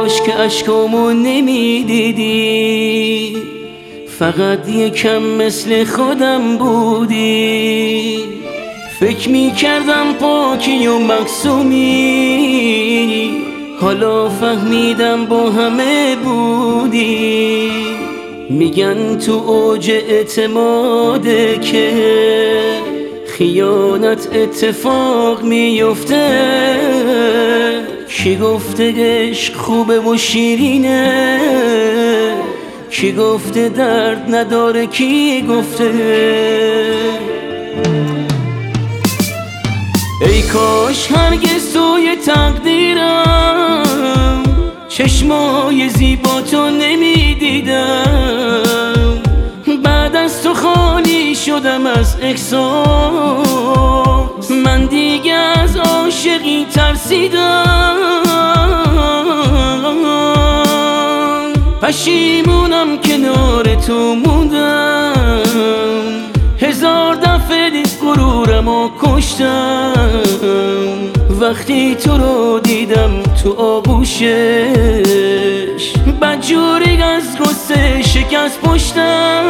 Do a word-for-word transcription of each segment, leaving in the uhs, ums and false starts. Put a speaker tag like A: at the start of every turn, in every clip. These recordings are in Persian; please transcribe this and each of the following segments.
A: کاش که اشکامو نمیدیدی، فقط یکم مثل خودم بودی. فکر میکردم پاکی و معصومی، حالا فهمیدم با همه بودی. میگن تو اوج اعتماده که خیانت اتفاق میفته. کی گفته عشق خوبه و شیرینه؟ کی گفته درد نداره؟ کی گفته؟ ای کاش هرگز توی تقدیرم چشمای زیبا تو نمیدیدم. بعد از تو خالی شدم از احساس، من دیگه از عاشقی ترسیدم. پشیمونم کنار تو موندم، هزار دفعه غرورم و کشتم. وقتی تو رو دیدم تو آغوشش، بدجوری از غصه شکست پشتم.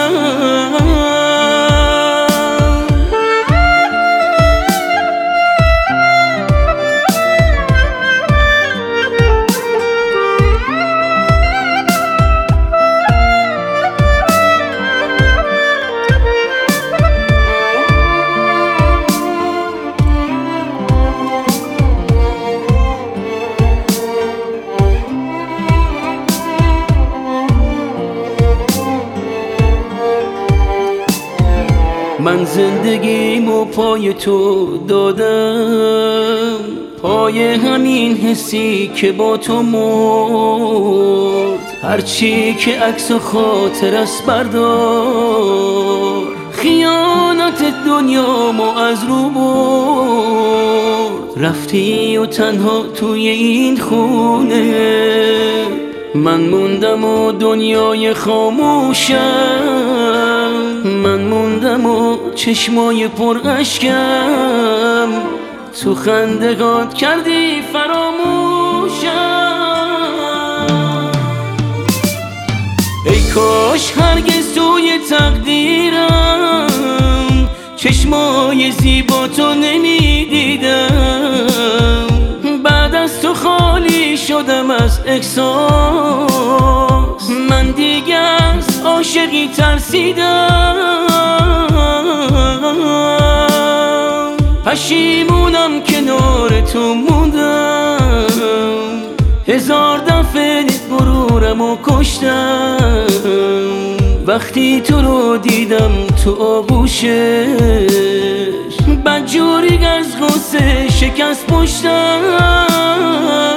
A: من زندگیمو پای تو دادم، پای همین حسی که با تو مرد. هرچی که عکس و خاطر است بردار، خیانت دنیامو از رو برد. رفتی و تنها توی این خونه من موندم و دنیای خاموشم. من موندم و چشمای پر اشکم، تو خندگات کردی فراموشم. ای کاش هرگز توی تقدیرم چشمای زیبا تو نمیدیدم. بعد از تو خالی شدم از احساس، من دیگه از عاشقی ترسیدم. پشیمونم کنار تو موندم، هزار دفعه غرورم و کشتم. وقتی تو رو دیدم تو آغوشش، بدجوری از غصه شکست پشتم.